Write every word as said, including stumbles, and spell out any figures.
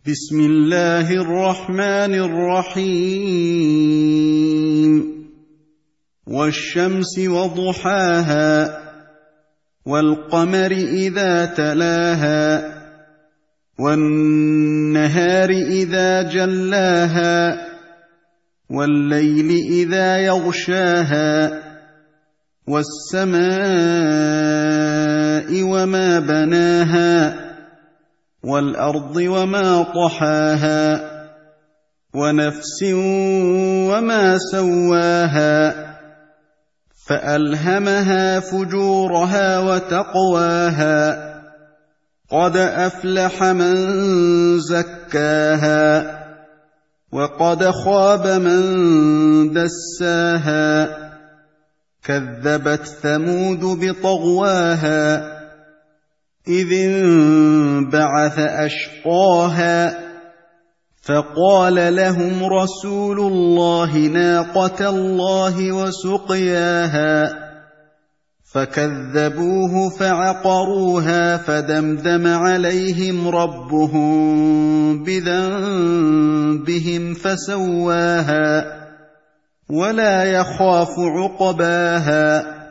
بسم الله الرحمن الرحيم والشمس وضحاها والقمر إذا تلاها والنهار إذا جلاها والليل إذا يغشاها والسماء وما بناها والأرض وما طحاها ونفس وما سواها فألهمها فجورها وتقواها قد أفلح من زكاها وقد خاب من دساها كذبت ثمود بطغواها إذ انبعث أشقاها فقال لهم رسول الله ناقة الله وسقياها فكذبوه فعقروها فدمدم عليهم ربهم بذنبهم فسواها ولا يخاف عقباها